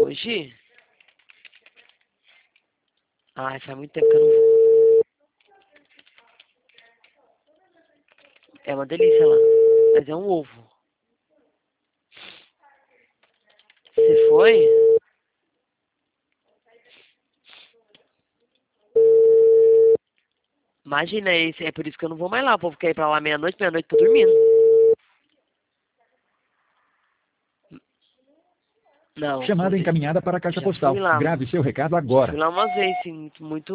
hoje? Ai, faz muito tempo que eu não vou. É uma delícia lá. Mas é um ovo. Você foi? Imagina, é por isso que eu não vou mais lá. O povo quer ir pra lá meia-noite tô dormindo. Não, Chamada encaminhada para a caixa já fui postal. lá. Grave seu recado Já fui agora. lá uma vez, sim, muito